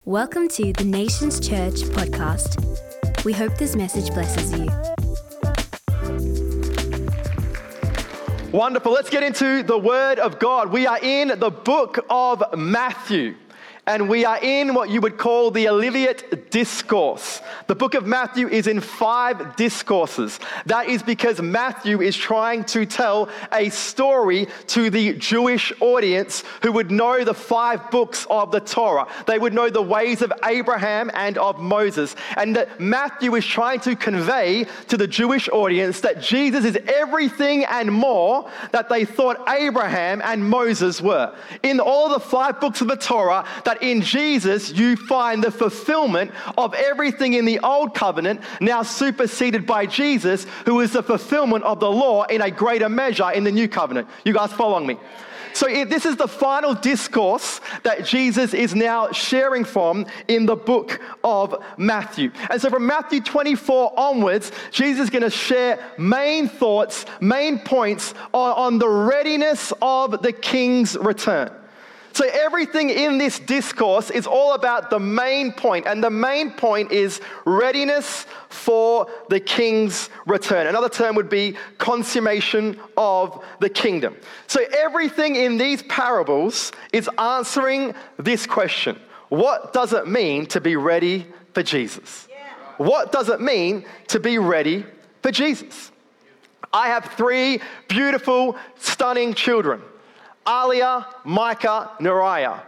Welcome to the Nations Church podcast. We hope this message blesses you. Wonderful. Let's get into the Word of God. We are in the book of Matthew, and we are in what you would call the Olivet Discourse. The book of Matthew is in 5 discourses. That is because Matthew is trying to tell a story to the Jewish audience who would know the 5 books of the Torah. They would know the ways of Abraham and of Moses. And that Matthew is trying to convey to the Jewish audience that Jesus is everything and more that they thought Abraham and Moses were. In all the 5 books of the Torah, that in Jesus you find the fulfillment of everything in the Old Covenant, now superseded by Jesus, who is the fulfillment of the law in a greater measure in the New Covenant. You guys following me? So this is the final discourse that Jesus is now sharing from in the book of Matthew. And so from Matthew 24 onwards, Jesus is going to share main thoughts, main points on the readiness of the King's return. So everything in this discourse is all about the main point, and the main point is readiness for the King's return. Another term would be consummation of the kingdom. So everything in these parables is answering this question: what does it mean to be ready for Jesus? What does it mean to be ready for Jesus? I have 3 beautiful, stunning children: Alia, Micah, Nariah.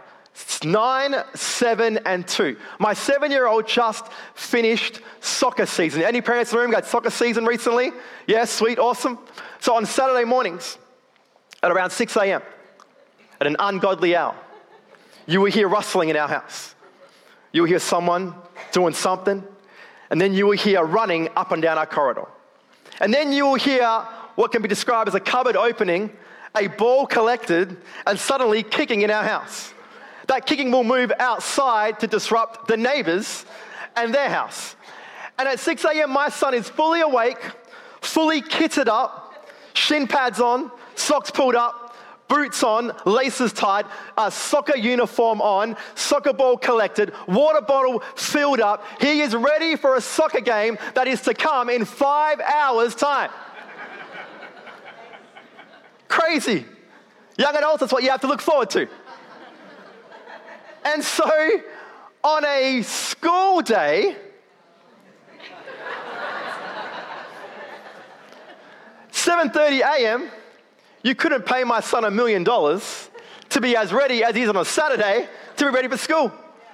9, 7, and 2. My 7-year-old just finished soccer season. Any parents in the room got soccer season recently? Yeah, sweet, awesome. So on Saturday mornings at around 6 a.m., at an ungodly hour, you will hear rustling in our house. You will hear someone doing something, and then you will hear running up and down our corridor. And then you will hear what can be described as a cupboard opening, a ball collected, and suddenly kicking in our house. That kicking will move outside to disrupt the neighbors and their house. And at 6 a.m., my son is fully awake, fully kitted up, shin pads on, socks pulled up, boots on, laces tied, a soccer uniform on, soccer ball collected, water bottle filled up. He is ready for a soccer game that is to come in 5 hours' time. Crazy. Young adults, that's what you have to look forward to. And so, on a school day, 7:30 a.m., you couldn't pay my son $1 million to be as ready as he is on a Saturday to be ready for school.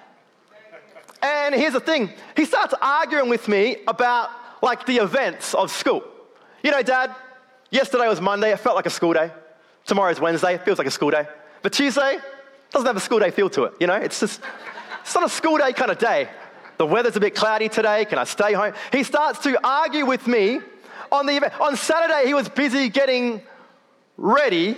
And here's the thing. He starts arguing with me about, the events of school. You know, Dad, yesterday was Monday, it felt like a school day. Tomorrow's Wednesday, it feels like a school day. But Tuesday doesn't have a school day feel to it, you know? It's not a school day kind of day. The weather's a bit cloudy today, can I stay home? He starts to argue with me on the event. On Saturday, he was busy getting ready.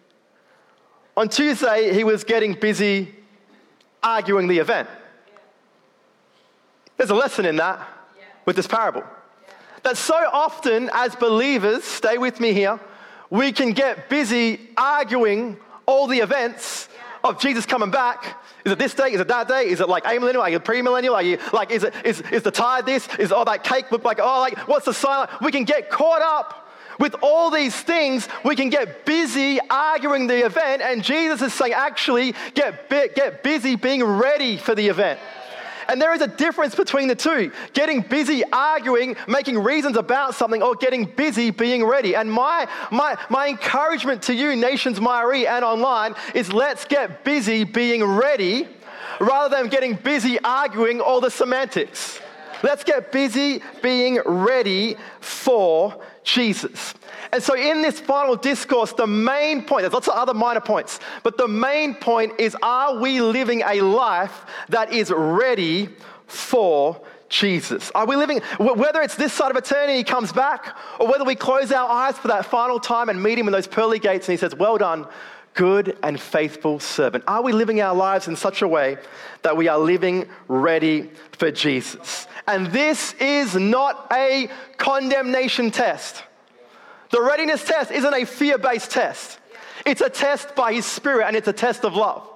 On Tuesday, he was getting busy arguing the event. There's a lesson in that with this parable. That so often as believers, stay with me here, we can get busy arguing all the events of Jesus coming back. Is it this day? Is it that day? Is it like amillennial? Are you premillennial? Are you is the tithe this? Is all that cake look like? What's the sign? We can get caught up with all these things. We can get busy arguing the event, and Jesus is saying, actually, get busy being ready for the event. And there is a difference between the two. Getting busy arguing, making reasons about something, or getting busy being ready. And my encouragement to you, Nations Mairie and online, is let's get busy being ready rather than getting busy arguing all the semantics. Let's get busy being ready for Jesus. And so in this final discourse, the main point, there's lots of other minor points, but the main point is, are we living a life that is ready for Jesus? Are we living, whether it's this side of eternity he comes back, or whether we close our eyes for that final time and meet him in those pearly gates and he says, well done, good and faithful servant. Are we living our lives in such a way that we are living ready for Jesus? And this is not a condemnation test. The readiness test isn't a fear-based test. It's a test by his Spirit, and it's a test of love.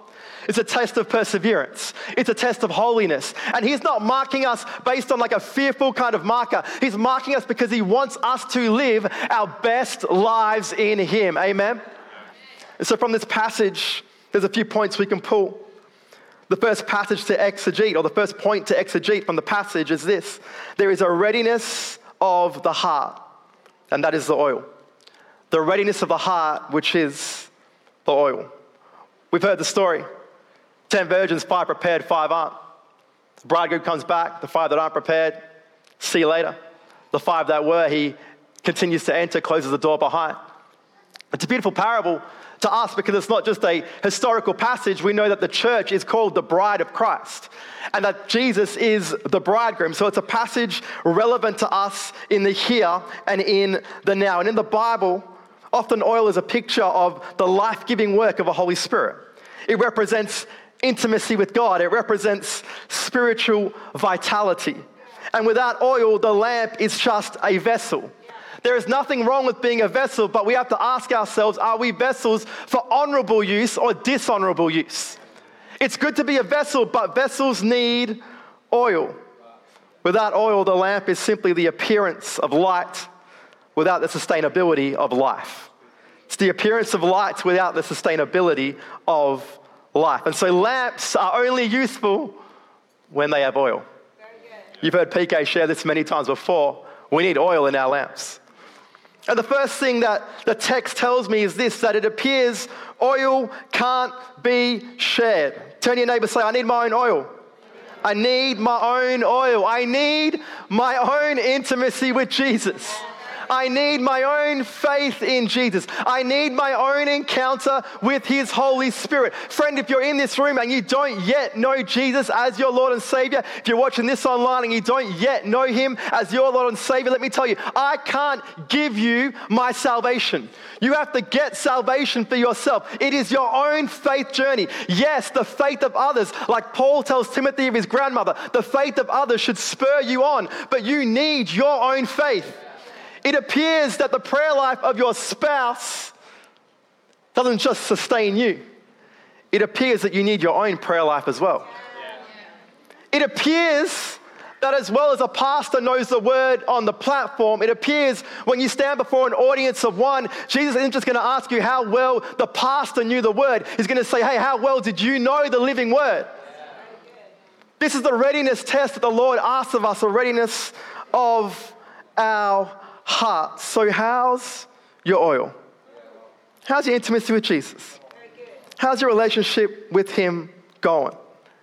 It's a test of perseverance. It's a test of holiness. And he's not marking us based on like a fearful kind of marker. He's marking us because he wants us to live our best lives in him. Amen? And so from this passage, there's a few points we can pull. The first passage to exegete, or the first point to exegete from the passage is this. There is a readiness of the heart, and that is the oil. The readiness of the heart, which is the oil. We've heard the story. 10 virgins, 5 prepared, 5 aren't. The bridegroom comes back, the 5 that aren't prepared, see you later. The 5 that were, he continues to enter, closes the door behind. It's a beautiful parable to us because it's not just a historical passage. We know that the church is called the bride of Christ and that Jesus is the bridegroom. So it's a passage relevant to us in the here and in the now. And in the Bible, often oil is a picture of the life-giving work of the Holy Spirit. It represents intimacy with God. It represents spiritual vitality. And without oil, the lamp is just a vessel. There is nothing wrong with being a vessel, but we have to ask ourselves, are we vessels for honorable use or dishonorable use? It's good to be a vessel, but vessels need oil. Without oil, the lamp is simply the appearance of light without the sustainability of life. It's the appearance of light without the sustainability of life. And so lamps are only useful when they have oil. You've heard PK share this many times before. We need oil in our lamps. And the first thing that the text tells me is this, that it appears oil can't be shared. Turn to your neighbor and say, I need my own oil. I need my own oil. I need my own intimacy with Jesus. I need my own faith in Jesus. I need my own encounter with his Holy Spirit. Friend, if you're in this room and you don't yet know Jesus as your Lord and Savior, if you're watching this online and you don't yet know him as your Lord and Savior, let me tell you, I can't give you my salvation. You have to get salvation for yourself. It is your own faith journey. Yes, the faith of others, like Paul tells Timothy of his grandmother, the faith of others should spur you on, but you need your own faith. It appears that the prayer life of your spouse doesn't just sustain you. It appears that you need your own prayer life as well. It appears that as well as a pastor knows the word on the platform, it appears when you stand before an audience of one, Jesus isn't just going to ask you how well the pastor knew the word. He's going to say, hey, how well did you know the living word? This is the readiness test that the Lord asks of us, a readiness of our heart. So how's your oil? How's your intimacy with Jesus? How's your relationship with him going?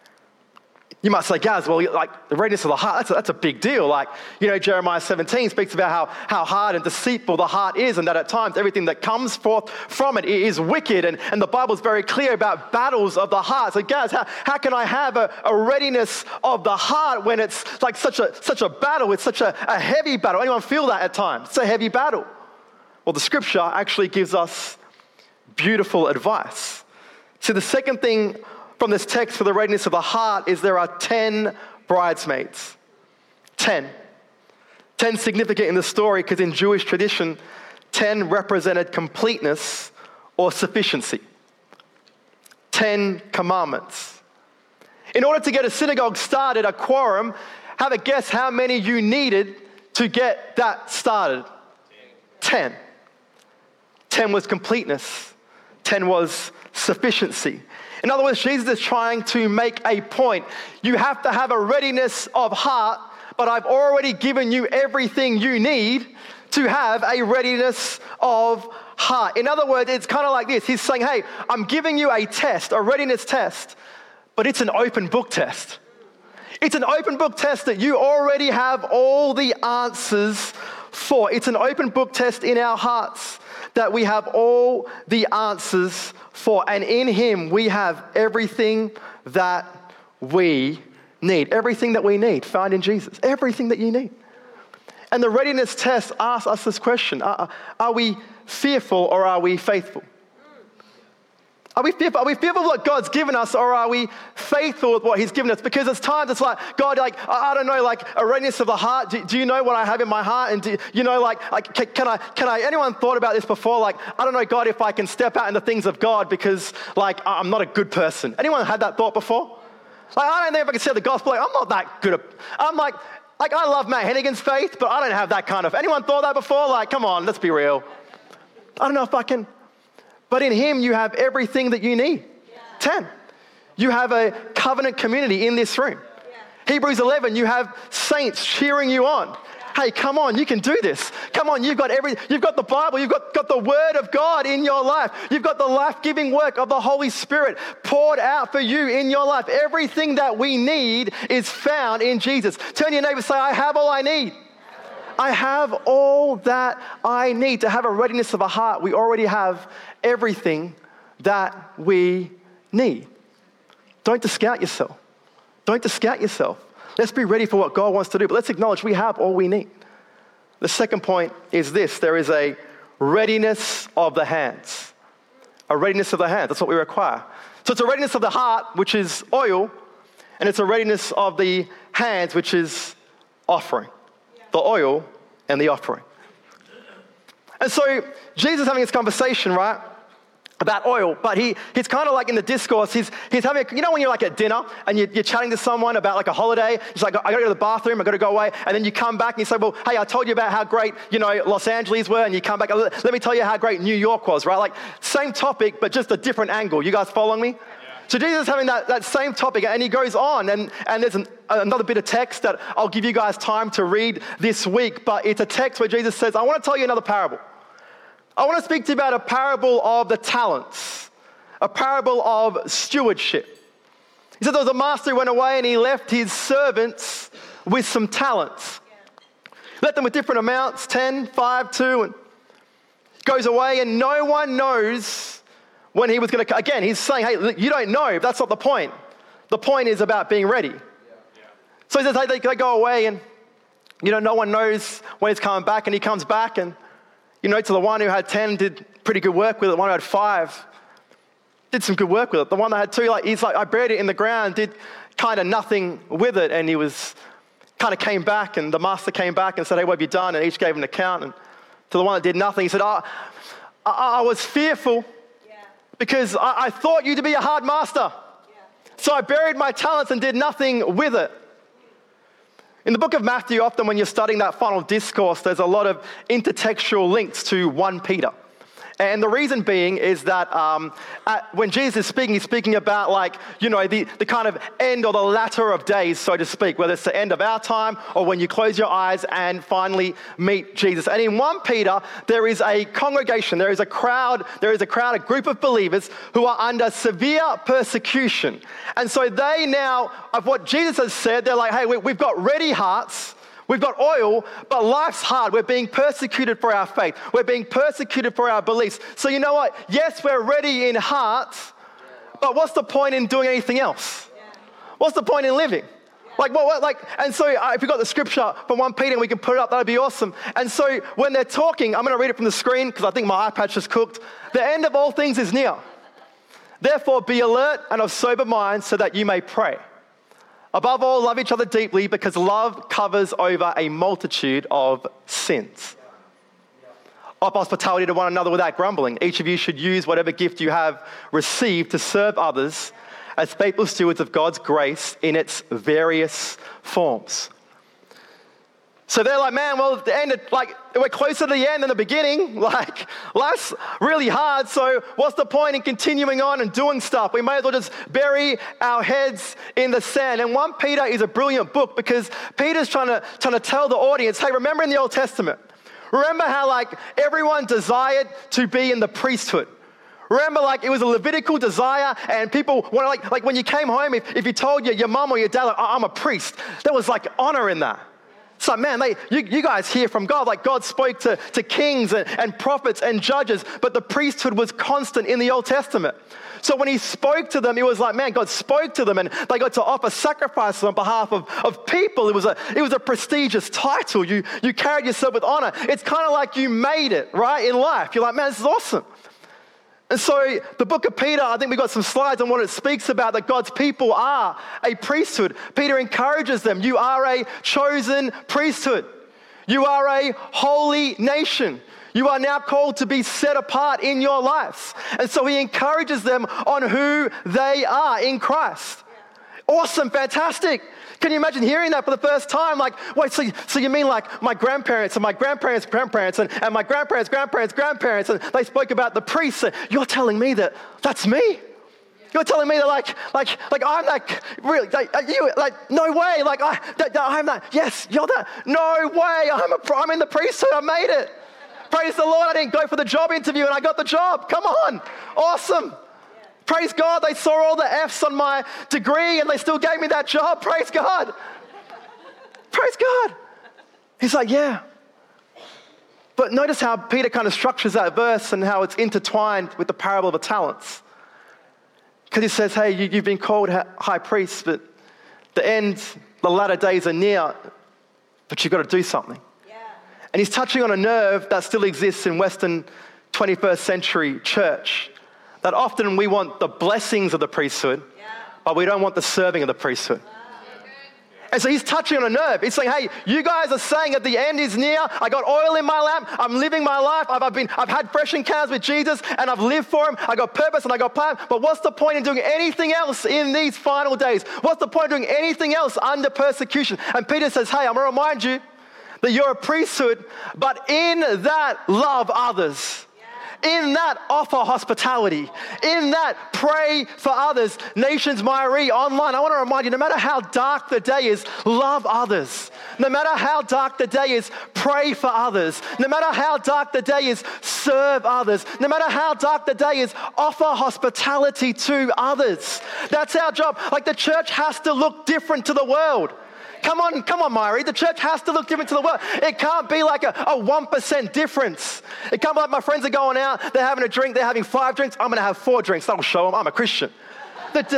You might say, Gaz, well, like the readiness of the heart, that's a big deal. Like, you know, Jeremiah 17 speaks about how hard and deceitful the heart is, and that at times everything that comes forth from it is wicked. And the Bible is very clear about battles of the heart. So Gaz, how can I have a readiness of the heart when it's like such a battle? It's such a heavy battle. Anyone feel that at times? It's a heavy battle. Well, the scripture actually gives us beautiful advice. So the second thing from this text for the readiness of the heart is there are 10 bridesmaids. 10. 10 significant in the story because in Jewish tradition, 10 represented completeness or sufficiency. 10 commandments. In order to get a synagogue started, a quorum, have a guess how many you needed to get that started. 10. 10 was completeness. 10 was sufficiency. In other words, Jesus is trying to make a point. You have to have a readiness of heart, but I've already given you everything you need to have a readiness of heart. In other words, it's kind of like this. He's saying, hey, I'm giving you a test, a readiness test, but it's an open book test. It's an open book test that you already have all the answers for. It's an open book test in our hearts that we have all the answers for. And in him, we have everything that we need. Everything that we need found in Jesus. Everything that you need. And the readiness test asks us this question. Are we fearful or are we faithful? Are we fearful? Are we fearful of what God's given us, or are we faithful with what he's given us? Because there's times it's like, God, like, I don't know, like a readiness of the heart. Do you know what I have in my heart? And do you know, like can I, anyone thought about this before? Like, I don't know, God, if I can step out in the things of God because like, I'm not a good person. Anyone had that thought before? Like, I don't know if I can share the gospel. Like, I'm not that good. I'm like I love Matt Hennigan's faith, but I don't have that kind of, anyone thought that before? Like, come on, let's be real. I don't know if I can. But in him, you have everything that you need. 10. You have a covenant community in this room. Hebrews 11, you have saints cheering you on. Hey, come on, you can do this. Come on, you've got the Bible, you've got the Word of God in your life. You've got the life-giving work of the Holy Spirit poured out for you in your life. Everything that we need is found in Jesus. Turn to your neighbor and say, I have all I need. I have all that I need. To have a readiness of a heart, we already have everything that we need. Don't discount yourself. Don't discount yourself. Let's be ready for what God wants to do, but let's acknowledge we have all we need. The second point is this: there is a readiness of the hands. A readiness of the hands, that's what we require. So it's a readiness of the heart, which is oil, and it's a readiness of the hands, which is offering. The oil and the offering. And so Jesus is having this conversation, right, about oil, but he's kind of like in the discourse, he's having, you know when you're like at dinner and you're chatting to someone about like a holiday, it's like, I gotta go to the bathroom, I gotta go away, and then you come back and you say, well, hey, I told you about how great, Los Angeles were, and you come back, let me tell you how great New York was, right? Like same topic, but just a different angle. You guys following me? So Jesus is having that same topic, and he goes on, and there's another bit of text that I'll give you guys time to read this week, but it's a text where Jesus says, I want to tell you another parable. I want to speak to you about a parable of the talents, a parable of stewardship. He said there was a master who went away and he left his servants with some talents. Left them with different amounts, 10, 5, 2, and goes away, and no one knows when he was going to, again, he's saying, hey, you don't know. That's not the point. The point is about being ready. So he says, hey, they go away, and, no one knows when he's coming back, and he comes back, and, to the one who had 10 did pretty good work with it. The one who had 5 did some good work with it. The one that had 2, he's like, I buried it in the ground, did kind of nothing with it, and he was kind of came back, and the master came back and said, hey, what have you done? And each gave an account, and to the one that did nothing, he said, I was fearful, because I thought you to be a hard master. So I buried my talents and did nothing with it. In the book of Matthew, often when you're studying that final discourse, there's a lot of intertextual links to 1 Peter. And the reason being is that when Jesus is speaking, he's speaking about the kind of end or the latter of days, so to speak, whether it's the end of our time or when you close your eyes and finally meet Jesus. And in 1 Peter, there is a congregation, there is a crowd, a group of believers who are under severe persecution. And so they now, of what Jesus has said, they're like, hey, we've got ready hearts, we've got oil, but life's hard. We're being persecuted for our faith. We're being persecuted for our beliefs. So you know what? Yes, we're ready in heart, but what's the point in doing anything else? What's the point in living? And so if you've got the scripture from 1 Peter and we can put it up, that'd be awesome. And so when they're talking, I'm going to read it from the screen because I think my iPad's just cooked. The end of all things is near. Therefore, be alert and of sober mind so that you may pray. Above all, love each other deeply because love covers over a multitude of sins. Offer hospitality to one another without grumbling. Each of you should use whatever gift you have received to serve others as faithful stewards of God's grace in its various forms. So they're like, man, well, at the end, we're closer to the end than the beginning. Life's really hard, so what's the point in continuing on and doing stuff? We may as well just bury our heads in the sand. And 1 Peter is a brilliant book because Peter's trying to tell the audience, hey, remember in the Old Testament, remember how everyone desired to be in the priesthood. Remember, it was a Levitical desire, and people wanted, when you came home, if you told your mom or your dad, I'm a priest, there was honor in that. So man, you guys hear from God. God spoke to kings and prophets and judges, but the priesthood was constant in the Old Testament. So when he spoke to them, it was man, God spoke to them and they got to offer sacrifices on behalf of people. It was a prestigious title. You carried yourself with honor. It's kind of like you made it, right, in life. You're like, man, this is awesome. And so the book of Peter, I think we've got some slides on what it speaks about, that God's people are a priesthood. Peter encourages them. You are a chosen priesthood. You are a holy nation. You are now called to be set apart in your lives. And so he encourages them on who they are in Christ. Awesome, fantastic. Can you imagine hearing that for the first time? Like, wait, so you mean like my grandparents and my grandparents' grandparents and my grandparents' grandparents, and they spoke about the priests. And you're telling me that that's me? You're telling me that like I'm like, really, no way, I'm that, yes, you're that, no way, I'm in the priesthood, I made it. Praise the Lord, I didn't go for the job interview and I got the job, come on, awesome. Praise God, they saw all the F's on my degree and they still gave me that job, praise God. Praise God. He's like, yeah. But notice how Peter kind of structures that verse and how it's intertwined with the parable of the talents. Because he says, hey, you've been called high priest, but the latter days are near, but you've got to do something. Yeah. And he's touching on a nerve that still exists in Western 21st century church, that often we want the blessings of the priesthood, but we don't want the serving of the priesthood. And so he's touching on a nerve. He's saying, hey, you guys are saying that the end is near. I got oil in my lamp. I'm living my life. I've had fresh encounters with Jesus and I've lived for him. I got purpose and I got plan. But what's the point in doing anything else in these final days? What's the point of doing anything else under persecution? And Peter says, hey, I'm going to remind you that you're a priesthood, but in that, love others. In that, offer hospitality. In that, pray for others. Nations Myri online, I want to remind you, no matter how dark the day is, love others. No matter how dark the day is, pray for others. No matter how dark the day is, serve others. No matter how dark the day is, offer hospitality to others. That's our job. Like, the church has to look different to the world. Come on, Myri. The church has to look different to the world. It can't be like a 1% difference. It can't be like my friends are going out, they're having a drink, they're having 5 drinks, I'm going to have 4 drinks. That'll show them I'm a Christian. Like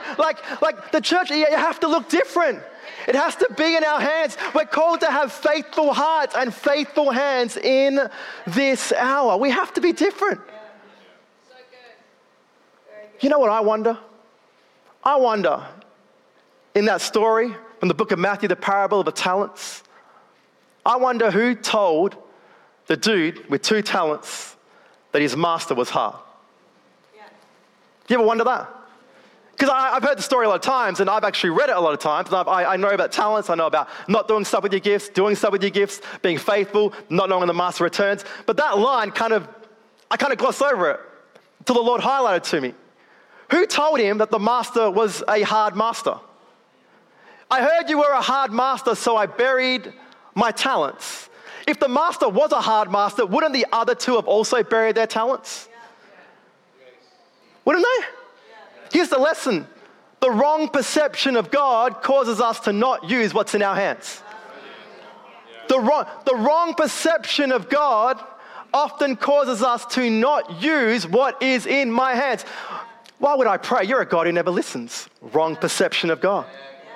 the church, you have to look different. It has to be in our hands. We're called to have faithful hearts and faithful hands in this hour. We have to be different. So good. You know what I wonder? I wonder, in that story, from the book of Matthew, the parable of the talents, I wonder who told the dude with 2 talents that his master was hard. Yeah. Do you ever wonder that? Because I've heard the story a lot of times, and I've actually read it a lot of times, and I know about talents, I know about not doing stuff with your gifts, doing stuff with your gifts, being faithful, not knowing when the master returns. But that line I kind of glossed over it until the Lord highlighted to me. Who told him that the master was a hard master? I heard you were a hard master, so I buried my talents. If the master was a hard master, wouldn't the other 2 have also buried their talents? Wouldn't they? Here's the lesson. The wrong perception of God causes us to not use what's in our hands. The wrong perception of God often causes us to not use what is in my hands. Why would I pray? You're a God who never listens. Wrong perception of God.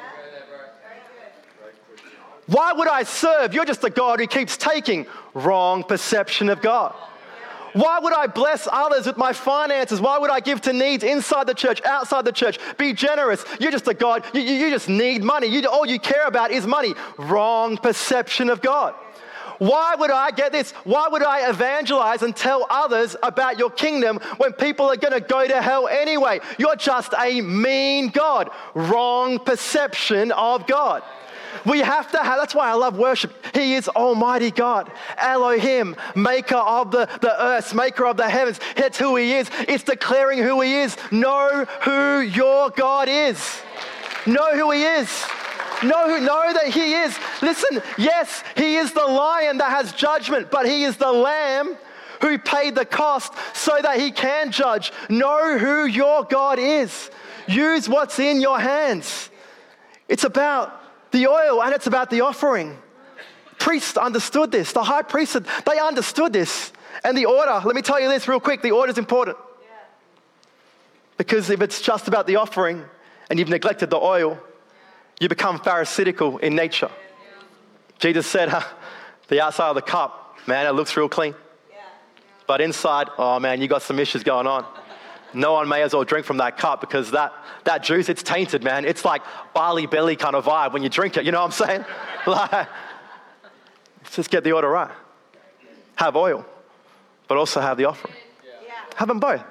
Why would I serve? You're just a God who keeps taking. Wrong perception of God. Why would I bless others with my finances? Why would I give to needs inside the church, outside the church? Be generous. You're just a God. You just need money. All you care about is money. Wrong perception of God. Why would I get this? Why would I evangelize and tell others about your kingdom when people are going to go to hell anyway? You're just a mean God. Wrong perception of God. We have to have, that's why I love worship. He is Almighty God, Elohim, maker of the earth, maker of the heavens. That's who he is. It's declaring who he is. Know who your God is. Know who he is. Know that he is. Listen, yes, he is the lion that has judgment, but he is the lamb who paid the cost so that he can judge. Know who your God is. Use what's in your hands. It's about the oil, and it's about the offering. Priests understood this. The high priest, they understood this. And the order, let me tell you this real quick, the order is important. Because if it's just about the offering and you've neglected the oil, you become pharisaical in nature. Jesus said, the outside of the cup, man, it looks real clean. But But inside, oh man, you got some issues going on. No one may as well drink from that cup because that juice, it's tainted, man. It's like barley belly kind of vibe when you drink it. You know what I'm saying? Like, let's just get the order right. Have oil, but also have the offering. Have them both.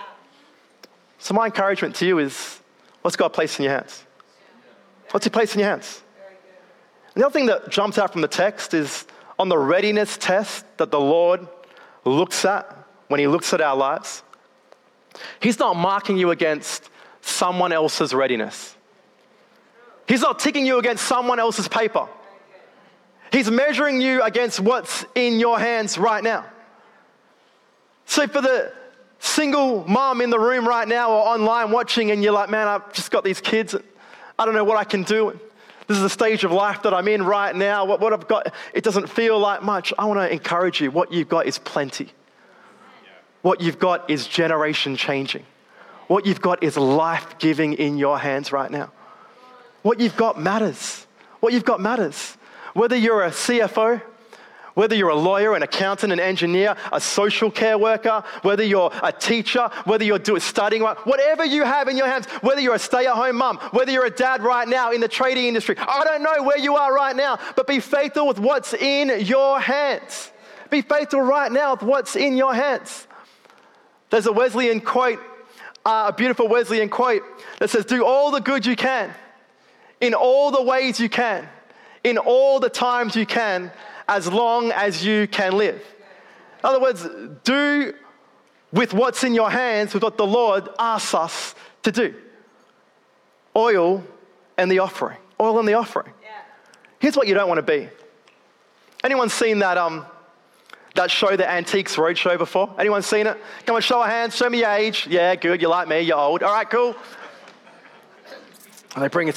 So my encouragement to you is, what's God placed in your hands? What's he placed in your hands? And the other thing that jumps out from the text is on the readiness test that the Lord looks at when he looks at our lives. He's not marking you against someone else's readiness. He's not ticking you against someone else's paper. He's measuring you against what's in your hands right now. So for the single mom in the room right now or online watching and you're like, man, I've just got these kids. I don't know what I can do. This is the stage of life that I'm in right now. What I've got, it doesn't feel like much. I want to encourage you. What you've got is plenty. What you've got is generation changing. What you've got is life giving in your hands right now. What you've got matters. What you've got matters. Whether you're a CFO, whether you're a lawyer, an accountant, an engineer, a social care worker, whether you're a teacher, whether you're studying, whatever you have in your hands, whether you're a stay-at-home mum, whether you're a dad right now in the trading industry, I don't know where you are right now, but be faithful with what's in your hands. Be faithful right now with what's in your hands. There's a Wesleyan quote, a beautiful Wesleyan quote that says, do all the good you can, in all the ways you can, in all the times you can, as long as you can live. In other words, do with what's in your hands, with what the Lord asks us to do. Oil and the offering. Oil and the offering. Here's what you don't want to be. Anyone seen that show, the Antiques Roadshow, before? Anyone seen it? Come on, show of hands, show me your age. Yeah, good, you're like me, you're old. All right, cool. And they bring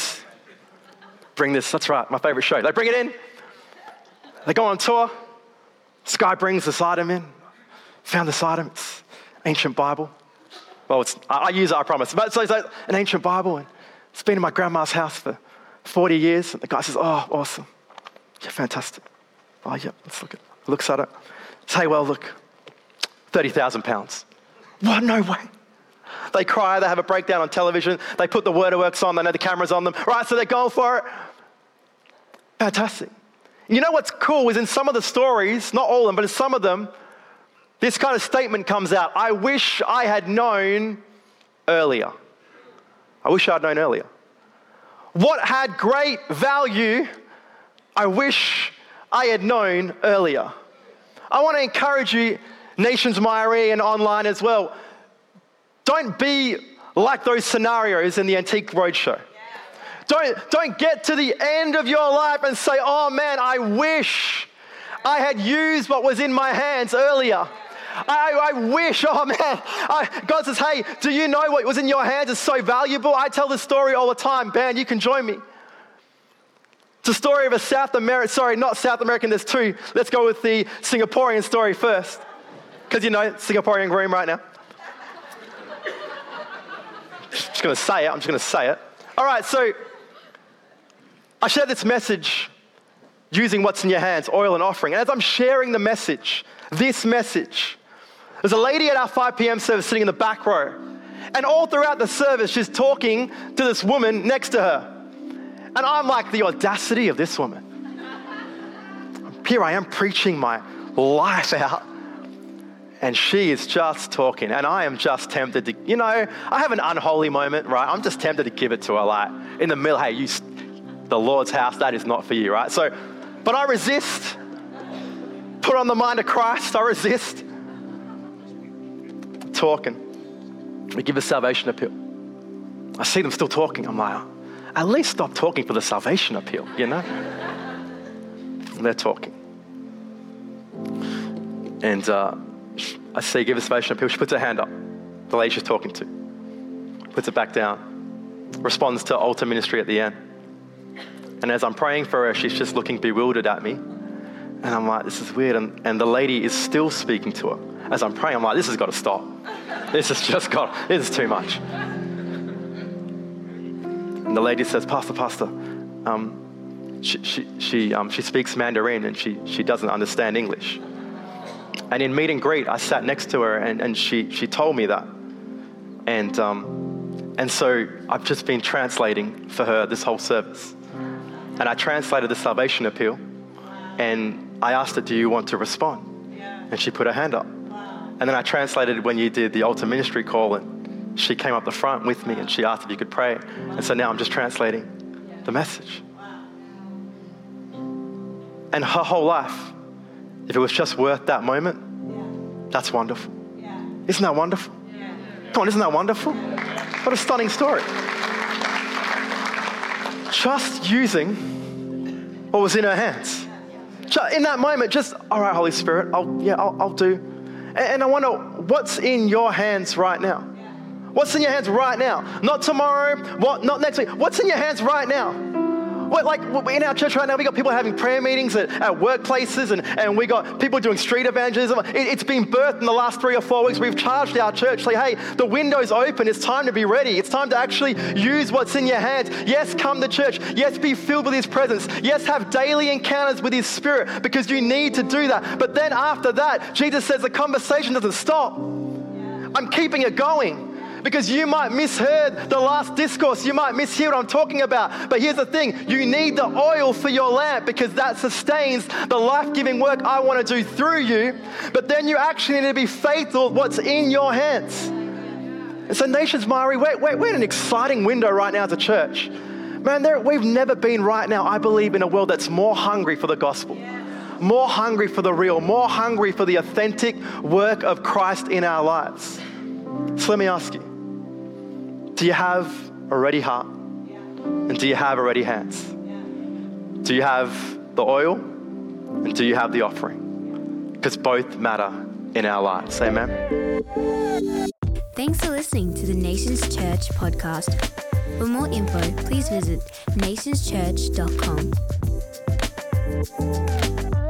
this, that's right, my favorite show. They bring it in. They go on tour. This guy brings this item in. Found this item. It's ancient Bible. Well, I use it, I promise. But so it's like an ancient Bible, and it's been in my grandma's house for 40 years. And the guy says, oh, awesome. Yeah, fantastic. Oh, yeah, let's look at it. Looks at it. Say, well, look, 30,000 pounds. What? No way. They cry, they have a breakdown on television. They put the Word-Works on, they know the camera's on them. Right, so they're going for it. Fantastic. You know what's cool is in some of the stories, not all of them, but in some of them, this kind of statement comes out. I wish I had known earlier. I wish I had known earlier. What had great value, I wish I had known earlier. I want to encourage you, Nations Mairie and online as well, don't be like those scenarios in the Antique Roadshow. Don't get to the end of your life and say, oh man, I wish I had used what was in my hands earlier. I wish, oh man. God says, hey, do you know what was in your hands is so valuable? I tell this story all the time. Ben, you can join me. It's a story of not South American, there's two. Let's go with the Singaporean story first. Because you know, Singaporean room right now. I'm just going to say it. All right, so I shared this message using what's in your hands, oil and offering. And as I'm sharing the message, this message, there's a lady at our 5 p.m. service sitting in the back row. And all throughout the service, she's talking to this woman next to her. And I'm like, the audacity of this woman. Here I am preaching my life out. And she is just talking. And I am just tempted to, I have an unholy moment, right? I'm just tempted to give it to her, like, in the middle, hey, the Lord's house, that is not for you, right? So, but I resist. Put on the mind of Christ, I resist. Talking. We give a salvation appeal. I see them still talking. I'm like, at least stop talking for the salvation appeal, And they're talking. And I see, give a salvation appeal. She puts her hand up. The lady she's talking to. Puts it back down. Responds to altar ministry at the end. And as I'm praying for her, she's just looking bewildered at me. And I'm like, this is weird. And the lady is still speaking to her. As I'm praying, I'm like, this has got to stop. This is too much. And the lady says, Pastor, she speaks Mandarin and she doesn't understand English. And in meet and greet, I sat next to her and she told me that. And so I've just been translating for her this whole service. And I translated the salvation appeal. And I asked her, do you want to respond? And she put her hand up. And then I translated when you did the altar ministry call, and she came up the front with me and she asked if you could pray. And so now I'm just translating the message. And her whole life, if it was just worth that moment, that's wonderful. Isn't that wonderful? Come on, isn't that wonderful? What a stunning story. Just using what was in her hands. In that moment, just, all right, Holy Spirit, I'll do. And I wonder, what's in your hands right now? What's in your hands right now? Not tomorrow, not next week. What's in your hands right now? Like in our church right now, we got people having prayer meetings at workplaces, and we got people doing street evangelism. It's been birthed in the last 3 or 4 weeks. We've charged our church, say, hey, the window's open. It's time to be ready. It's time to actually use what's in your hands. Yes, come to church. Yes, be filled with His presence. Yes, have daily encounters with His Spirit, because you need to do that. But then after that, Jesus says the conversation doesn't stop. I'm keeping it going. Because you might misheard the last discourse. You might mishear what I'm talking about. But here's the thing. You need the oil for your lamp, because that sustains the life-giving work I want to do through you. But then you actually need to be faithful with what's in your hands. And so Nations Mari, we're in an exciting window right now as a church. Man, we've never been right now, I believe, in a world that's more hungry for the gospel. More hungry for the real. More hungry for the authentic work of Christ in our lives. So let me ask you. Do you have a ready heart? And do you have a ready hands? Do you have the oil? And do you have the offering? Because both matter in our lives. Amen. Thanks for listening to the Nations Church podcast. For more info, please visit nationschurch.com.